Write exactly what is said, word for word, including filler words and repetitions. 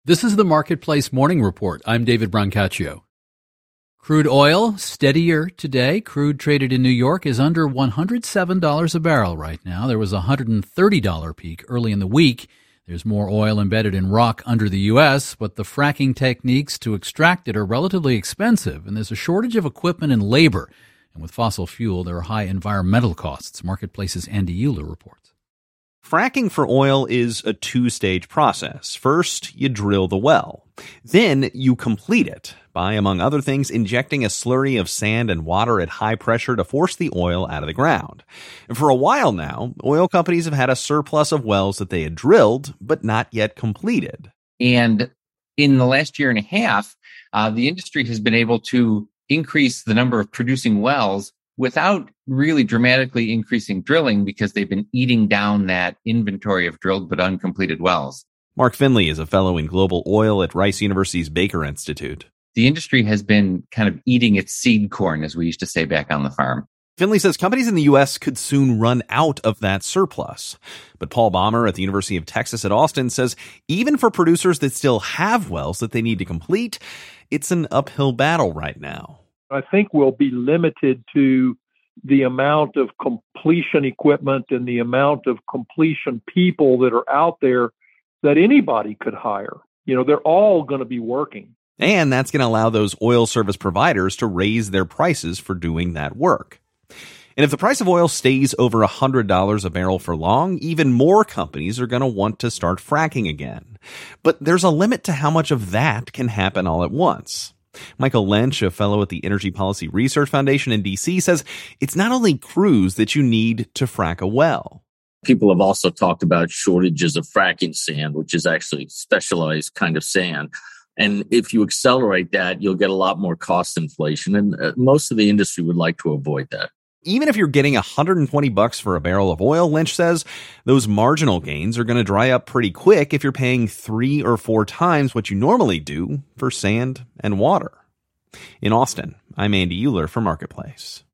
This is the Marketplace Morning Report. I'm David Brancaccio. Crude oil, steadier today. Crude traded in New York is under one hundred seven dollars a barrel right now. There was a one hundred thirty dollars peak early in the week. There's more oil embedded in rock under the U S, but the fracking techniques to extract it are relatively expensive, and there's a shortage of equipment and labor. And with fossil fuel, there are high environmental costs. Marketplace's Andy Euler reports. Fracking for oil is a two-stage process. First, you drill the well. Then you complete it by, among other things, injecting a slurry of sand and water at high pressure to force the oil out of the ground. And for a while now, oil companies have had a surplus of wells that they had drilled, but not yet completed. And in the last year and a half, uh, the industry has been able to increase the number of producing wells without really dramatically increasing drilling because they've been eating down that inventory of drilled but uncompleted wells. Mark Finley is a fellow in global oil at Rice University's Baker Institute. The industry has been kind of eating its seed corn, as we used to say back on the farm. Finley says companies in the U S could soon run out of that surplus. But Paul Baumer at the University of Texas at Austin says even for producers that still have wells that they need to complete, it's an uphill battle right now. I think we'll be limited to the amount of completion equipment and the amount of completion people that are out there that anybody could hire. You know, they're all going to be working. And that's going to allow those oil service providers to raise their prices for doing that work. And if the price of oil stays over one hundred dollars a barrel for long, even more companies are going to want to start fracking again. But there's a limit to how much of that can happen all at once. Michael Lynch, a fellow at the Energy Policy Research Foundation in D C, says it's not only crews that you need to frack a well. People have also talked about shortages of fracking sand, which is actually specialized kind of sand. And if you accelerate that, you'll get a lot more cost inflation. And uh, most of the industry would like to avoid that. Even if you're getting one hundred twenty bucks for a barrel of oil, Lynch says, those marginal gains are going to dry up pretty quick if you're paying three or four times what you normally do for sand and water. In Austin, I'm Andy Euler for Marketplace.